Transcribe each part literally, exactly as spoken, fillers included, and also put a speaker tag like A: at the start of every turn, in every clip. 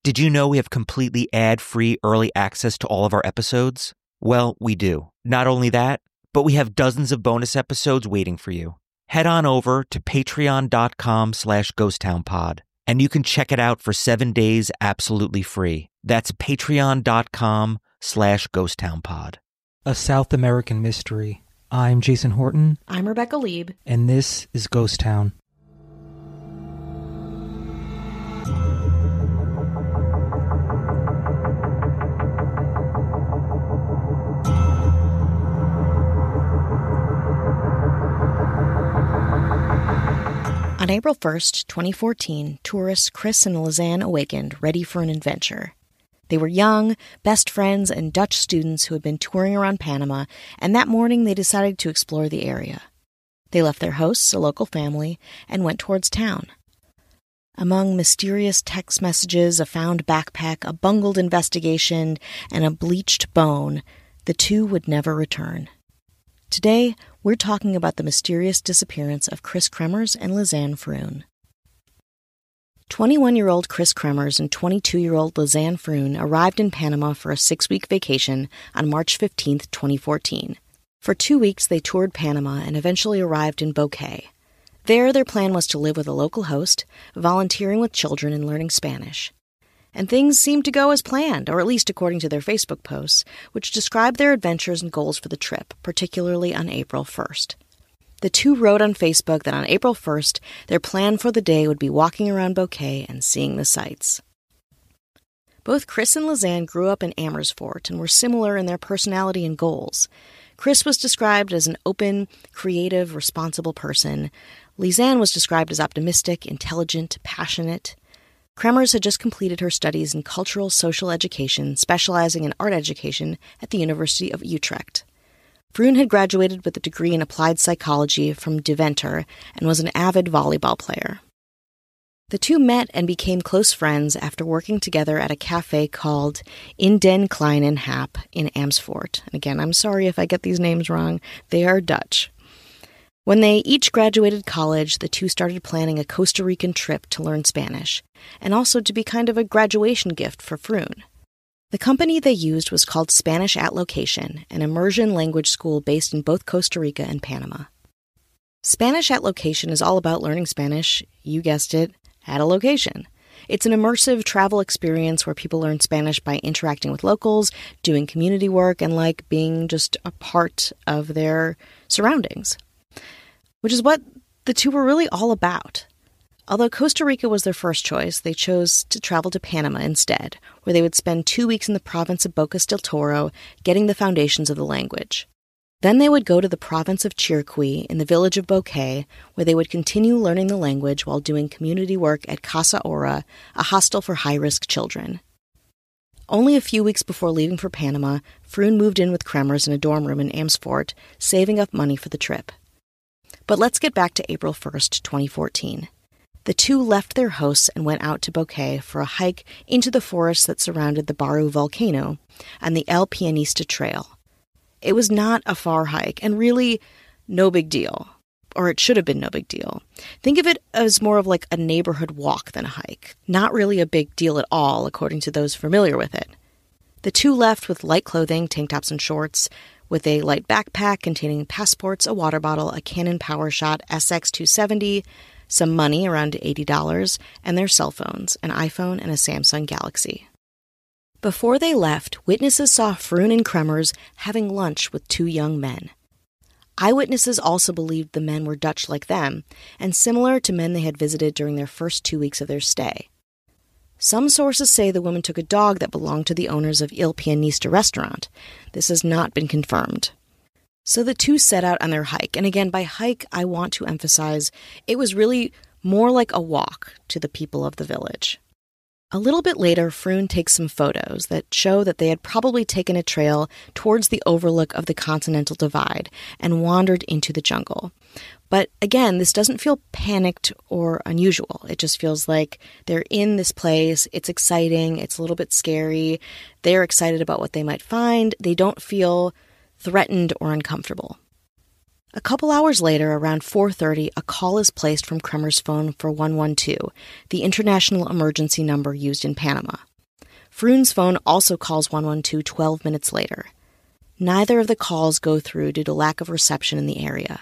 A: Did you know we have completely ad-free early access to all of our episodes? Well, we do. Not only that, but we have dozens of bonus episodes waiting for you. Head on over to patreon.com slash ghosttownpod, and you can check it out for seven days absolutely free. That's patreon.com slash ghosttownpod.
B: A South American Mystery. I'm Jason Horton.
C: I'm Rebecca Lieb.
B: And this is Ghost Town.
C: On April first, twenty fourteen, tourists Chris and Lizanne awakened, ready for an adventure. They were young, best friends, and Dutch students who had been touring around Panama, and that morning they decided to explore the area. They left their hosts, a local family, and went towards town. Among mysterious text messages, a found backpack, a bungled investigation, and a bleached bone, the two would never return. Today, we're talking about the mysterious disappearance of Chris Kremers and Lizanne Froon. twenty-one-year-old Chris Kremers and twenty-two-year-old Lizanne Froon arrived in Panama for a six-week vacation on March fifteenth, twenty fourteen. For two weeks, they toured Panama and eventually arrived in Bokeh. There, their plan was to live with a local host, volunteering with children and learning Spanish. And things seemed to go as planned, or at least according to their Facebook posts, which described their adventures and goals for the trip, particularly on April first. The two wrote on Facebook that on April first, their plan for the day would be walking around Bokeh and seeing the sights. Both Chris and Lizanne grew up in Amersfoort and were similar in their personality and goals. Chris was described as an open, creative, responsible person. Lizanne was described as optimistic, intelligent, passionate. Kremers had just completed her studies in cultural social education, specializing in art education at the University of Utrecht. Froon had graduated with a degree in applied psychology from Deventer and was an avid volleyball player. The two met and became close friends after working together at a cafe called In den Kleinen Hap in Amersfoort. And again, I'm sorry if I get these names wrong. They are Dutch. When they each graduated college, the two started planning a Costa Rican trip to learn Spanish, and also to be kind of a graduation gift for Froon. The company they used was called Spanish at Location, an immersion language school based in both Costa Rica and Panama. Spanish at Location is all about learning Spanish, you guessed it, at a location. It's an immersive travel experience where people learn Spanish by interacting with locals, doing community work, and like being just a part of their surroundings. Which is what the two were really all about. Although Costa Rica was their first choice, they chose to travel to Panama instead, where they would spend two weeks in the province of Bocas del Toro, getting the foundations of the language. Then they would go to the province of Chiriquí in the village of Bokeh, where they would continue learning the language while doing community work at Casa Ora, a hostel for high-risk children. Only a few weeks before leaving for Panama, Froon moved in with Kremers in a dorm room in Amersfoort, saving up money for the trip. But let's get back to April first, twenty fourteen. The two left their hosts and went out to Bokeh for a hike into the forest that surrounded the Baru volcano and the El Pianista Trail. It was not a far hike, and really no big deal. Or it should have been no big deal. Think of it as more of like a neighborhood walk than a hike. Not really a big deal at all, according to those familiar with it. The two left with light clothing, tank tops and shorts, with a light backpack containing passports, a water bottle, a Canon PowerShot S X two seventy, some money, around eighty dollars, and their cell phones, an iPhone and a Samsung Galaxy. Before they left, witnesses saw Froon and Kremers having lunch with two young men. Eyewitnesses also believed the men were Dutch like them, and similar to men they had visited during their first two weeks of their stay. Some sources say the woman took a dog that belonged to the owners of Il Pianista restaurant. This has not been confirmed. So the two set out on their hike, and again, by hike, I want to emphasize it was really more like a walk to the people of the village. A little bit later, Froon takes some photos that show that they had probably taken a trail towards the overlook of the Continental Divide and wandered into the jungle. But again, this doesn't feel panicked or unusual. It just feels like they're in this place, it's exciting, it's a little bit scary, they're excited about what they might find, they don't feel threatened or uncomfortable. A couple hours later, around four thirty, a call is placed from Kremers' phone for one one two, the international emergency number used in Panama. Froon's phone also calls one one two twelve minutes later. Neither of the calls go through due to lack of reception in the area.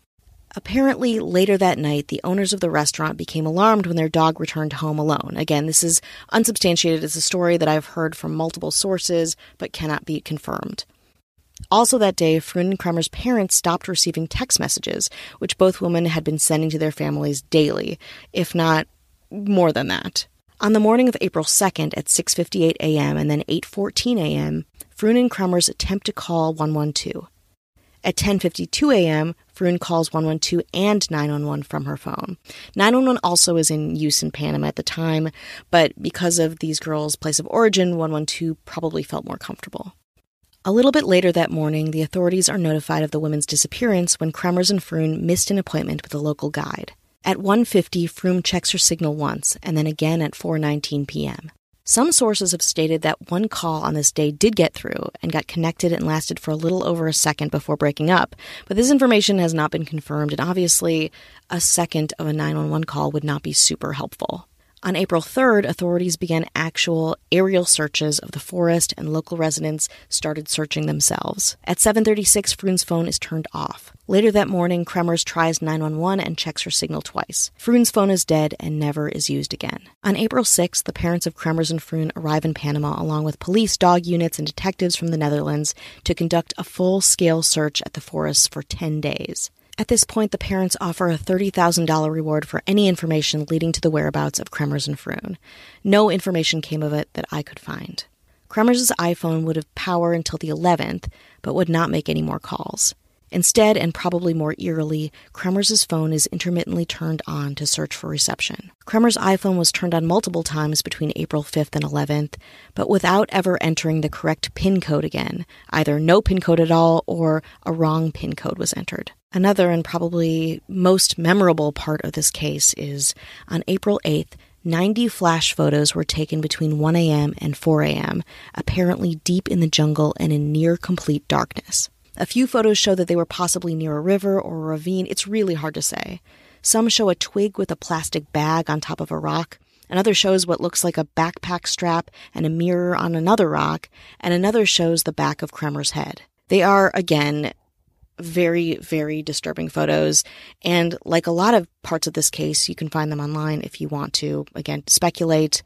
C: Apparently, later that night, the owners of the restaurant became alarmed when their dog returned home alone. Again, this is unsubstantiated. It's a story that I've heard from multiple sources, but cannot be confirmed. Also that day, Froon and Kremer's parents stopped receiving text messages, which both women had been sending to their families daily, if not more than that. On the morning of April second at six fifty-eight a.m. and then eight fourteen a.m., Froon and Kremer's attempt to call one one two. At ten fifty-two a.m., Froon calls one one two and nine one one from her phone. nine one one also is in use in Panama at the time, but because of these girls' place of origin, one one two probably felt more comfortable. A little bit later that morning, the authorities are notified of the women's disappearance when Kremers and Froon missed an appointment with a local guide. At one fifty, Froon checks her signal once, and then again at four nineteen p.m. Some sources have stated that one call on this day did get through and got connected and lasted for a little over a second before breaking up, but this information has not been confirmed, and obviously a second of a nine one one call would not be super helpful. On April third, authorities began actual aerial searches of the forest, and local residents started searching themselves. At seven thirty-six, Froon's phone is turned off. Later that morning, Kremers tries nine one one and checks her signal twice. Froon's phone is dead and never is used again. On April sixth, the parents of Kremers and Froon arrive in Panama along with police, dog units, and detectives from the Netherlands to conduct a full-scale search at the forests for ten days. At this point, the parents offer a thirty thousand dollars reward for any information leading to the whereabouts of Kremers and Froon. No information came of it that I could find. Kremers' iPhone would have power until the eleventh, but would not make any more calls. Instead, and probably more eerily, Kremers' phone is intermittently turned on to search for reception. Kremers' iPhone was turned on multiple times between April fifth and eleventh, but without ever entering the correct PIN code again. Either no PIN code at all or a wrong PIN code was entered. Another and probably most memorable part of this case is on April eighth, ninety flash photos were taken between one a.m. and four a.m., apparently deep in the jungle and in near complete darkness. A few photos show that they were possibly near a river or a ravine. It's really hard to say. Some show a twig with a plastic bag on top of a rock. Another shows what looks like a backpack strap and a mirror on another rock, and another shows the back of Kremers' head. They are, again, very, very disturbing photos, and like a lot of parts of this case, you can find them online if you want to, again, speculate,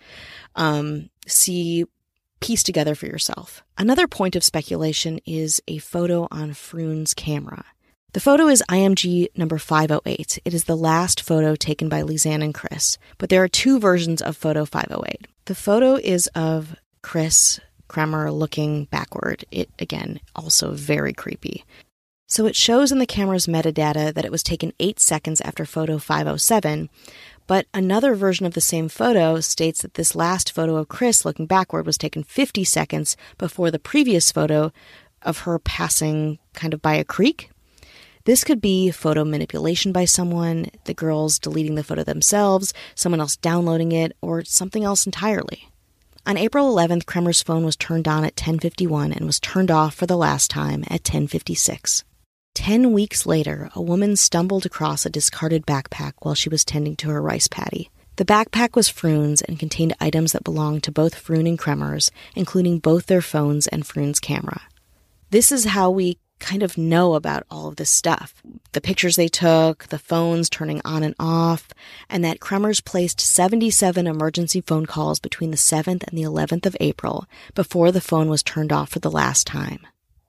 C: um, see, piece together for yourself. Another point of speculation is a photo on Froon's camera. The photo is I M G number five oh eight. It is the last photo taken by Lisanne and Chris, but there are two versions of photo five oh eight. The photo is of Chris Kremer looking backward. It, again, also very creepy. So it shows in the camera's metadata that it was taken eight seconds after photo five oh seven, but another version of the same photo states that this last photo of Chris looking backward was taken fifty seconds before the previous photo of her passing kind of by a creek. This could be photo manipulation by someone, the girls deleting the photo themselves, someone else downloading it, or something else entirely. On April eleventh, Kremers' phone was turned on at ten fifty-one and was turned off for the last time at ten fifty-six. Ten weeks later, a woman stumbled across a discarded backpack while she was tending to her rice paddy. The backpack was Froon's and contained items that belonged to both Froon and Kremers, including both their phones and Froon's camera. This is how we kind of know about all of this stuff. The pictures they took, the phones turning on and off, and that Kremers placed seventy-seven emergency phone calls between the seventh and the eleventh of April before the phone was turned off for the last time.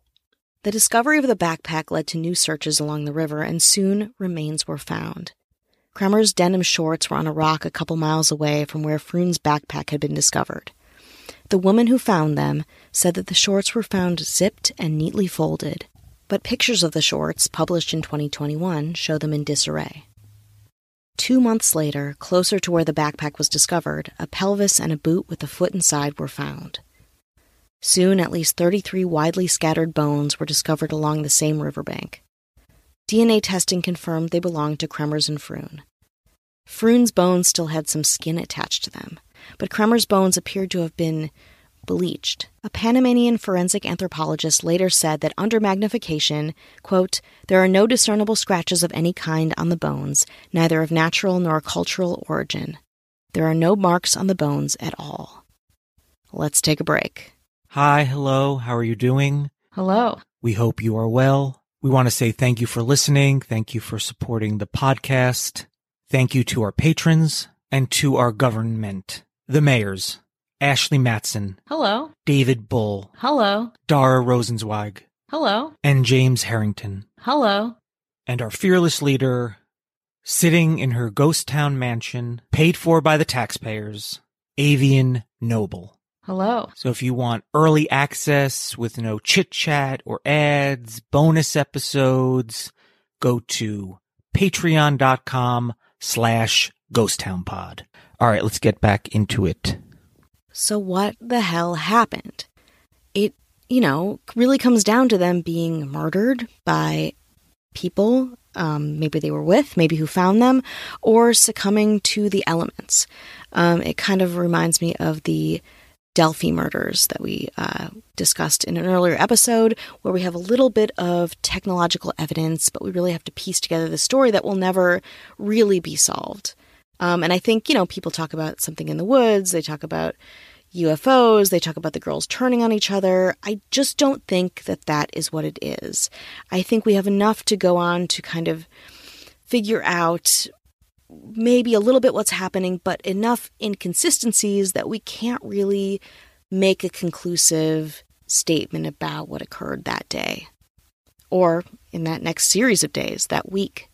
C: The discovery of the backpack led to new searches along the river, and soon remains were found. Kremers' denim shorts were on a rock a couple miles away from where Froon's backpack had been discovered. The woman who found them said that the shorts were found zipped and neatly folded, but pictures of the shorts, published in twenty twenty-one, show them in disarray. Two months later, closer to where the backpack was discovered, a pelvis and a boot with a foot inside were found. Soon, at least thirty-three widely scattered bones were discovered along the same riverbank. D N A testing confirmed they belonged to Kremers and Froon. Froon's bones still had some skin attached to them, but Kremers' bones appeared to have been bleached. A Panamanian forensic anthropologist later said that under magnification, quote, "there are no discernible scratches of any kind on the bones, neither of natural nor cultural origin. There are no marks on the bones at all." let's take a break.
B: Hi, hello, how are you doing?
C: Hello.
B: We hope you are well. We want to say thank you for listening. Thank you for supporting the podcast. Thank you to our patrons and to our government, the mayors, Ashley Matson.
C: Hello.
B: David Bull.
C: Hello.
B: Dara Rosenzweig.
C: Hello.
B: And James Harrington.
C: Hello.
B: And our fearless leader, sitting in her ghost town mansion, paid for by the taxpayers, Avian Noble.
C: Hello.
B: So if you want early access with no chit-chat or ads, bonus episodes, go to patreon.com slash ghosttownpod. All right, let's get back into it.
C: So what the hell happened? It, you know, really comes down to them being murdered by people, um, maybe they were with, maybe who found them, or succumbing to the elements. Um, it kind of reminds me of the Delphi murders that we uh, discussed in an earlier episode, where we have a little bit of technological evidence, but we really have to piece together the story that will never really be solved. Um, and I think, you know, people talk about something in the woods, they talk about U F Os, they talk about the girls turning on each other. I just don't think that that is what it is. I think we have enough to go on to kind of figure out maybe a little bit what's happening, but enough inconsistencies that we can't really make a conclusive statement about what occurred that day, or in that next series of days, that week.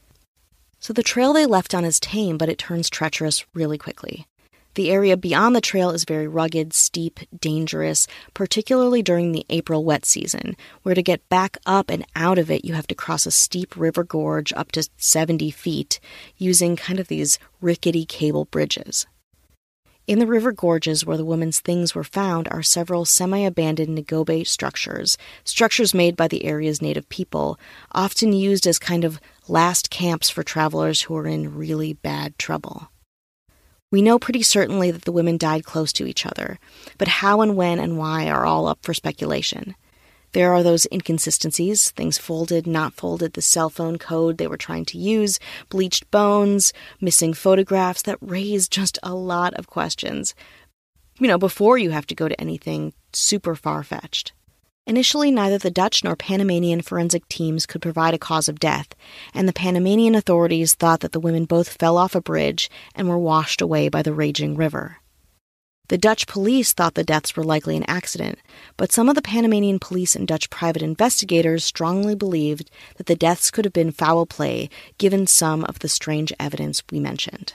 C: So the trail they left on is tame, but it turns treacherous really quickly. The area beyond the trail is very rugged, steep, dangerous, particularly during the April wet season, where to get back up and out of it, you have to cross a steep river gorge up to seventy feet, using kind of these rickety cable bridges. In the river gorges where the women's things were found are several semi-abandoned Ngobe structures, structures made by the area's native people, often used as kind of last camps for travelers who are in really bad trouble. We know pretty certainly that the women died close to each other, but how and when and why are all up for speculation. There are those inconsistencies, things folded, not folded, the cell phone code they were trying to use, bleached bones, missing photographs that raise just a lot of questions, you know, before you have to go to anything super far-fetched. Initially, neither the Dutch nor Panamanian forensic teams could provide a cause of death, and the Panamanian authorities thought that the women both fell off a bridge and were washed away by the raging river. The Dutch police thought the deaths were likely an accident, but some of the Panamanian police and Dutch private investigators strongly believed that the deaths could have been foul play, given some of the strange evidence we mentioned.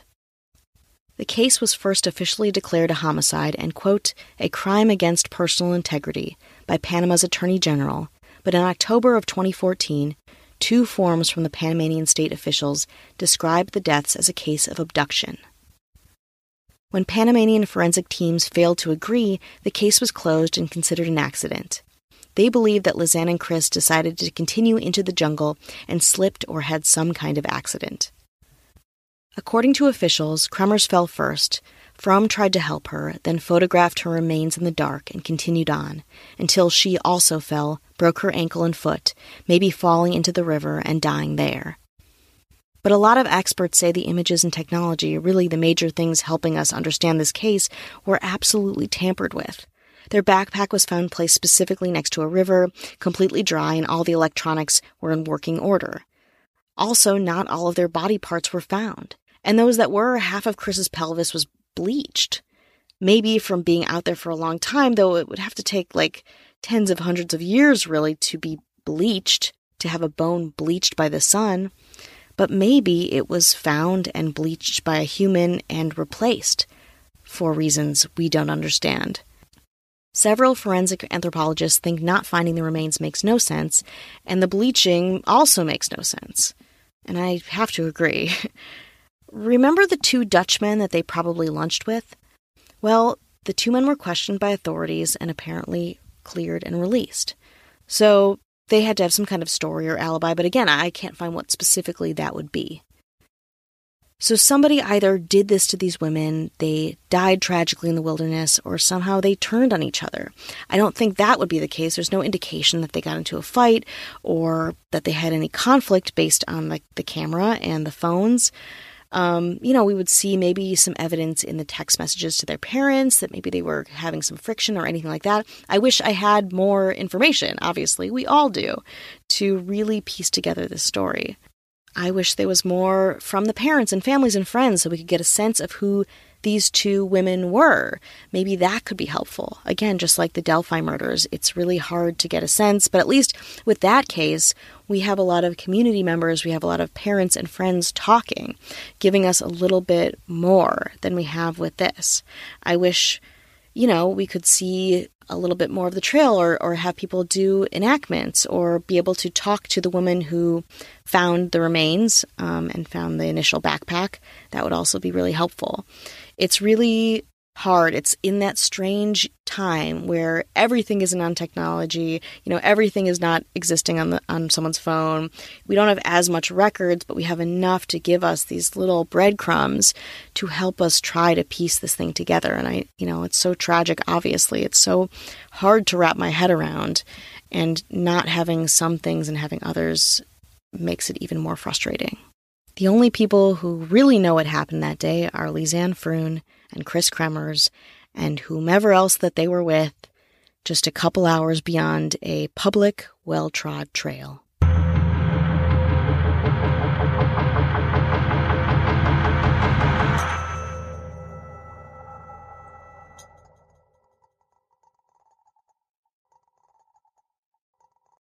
C: The case was first officially declared a homicide and, quote, a crime against personal integrity by Panama's Attorney General, but in October of twenty fourteen, two forms from the Panamanian state officials described the deaths as a case of abduction. When Panamanian forensic teams failed to agree, the case was closed and considered an accident. They believed that Lizanne and Chris decided to continue into the jungle and slipped or had some kind of accident. According to officials, Kremers fell first. Fromm tried to help her, then photographed her remains in the dark and continued on, until she also fell, broke her ankle and foot, maybe falling into the river and dying there. But a lot of experts say the images and technology, really the major things helping us understand this case, were absolutely tampered with. Their backpack was found placed specifically next to a river, completely dry, and all the electronics were in working order. Also, not all of their body parts were found. And those that were, half of Chris's pelvis was bleached. Maybe from being out there for a long time, though it would have to take like tens of hundreds of years really to be bleached, to have a bone bleached by the sun. But maybe it was found and bleached by a human and replaced, for reasons we don't understand. Several forensic anthropologists think not finding the remains makes no sense, and the bleaching also makes no sense. And I have to agree. Remember the two Dutchmen that they probably lunched with? Well, the two men were questioned by authorities and apparently cleared and released. So they had to have some kind of story or alibi, but again, I can't find what specifically that would be. So somebody either did this to these women, they died tragically in the wilderness, or somehow they turned on each other. I don't think that would be the case. There's no indication that they got into a fight or that they had any conflict based on like the camera and the phones. Um, you know, we would see maybe some evidence in the text messages to their parents that maybe they were having some friction or anything like that. I wish I had more information, obviously, we all do, to really piece together this story. I wish there was more from the parents and families and friends so we could get a sense of who these two women were. Maybe that could be helpful. Again, just like the Delphi murders, it's really hard to get a sense, but at least with that case, we have a lot of community members, we have a lot of parents and friends talking, giving us a little bit more than we have with this. I wish, you know, we could see a little bit more of the trail, or, or have people do enactments, or be able to talk to the woman who found the remains um, and found the initial backpack. That would also be really helpful. It's really hard. It's in that strange time where everything isn't on technology. You know, everything is not existing on the on someone's phone. We don't have as much records, but we have enough to give us these little breadcrumbs to help us try to piece this thing together. And I, you know, it's so tragic, obviously. It's so hard to wrap my head around, and not having some things and having others makes it even more frustrating. The only people who really know what happened that day are Lisanne Froon and Chris Kremers and whomever else that they were with, just a couple hours beyond a public, well-trod trail.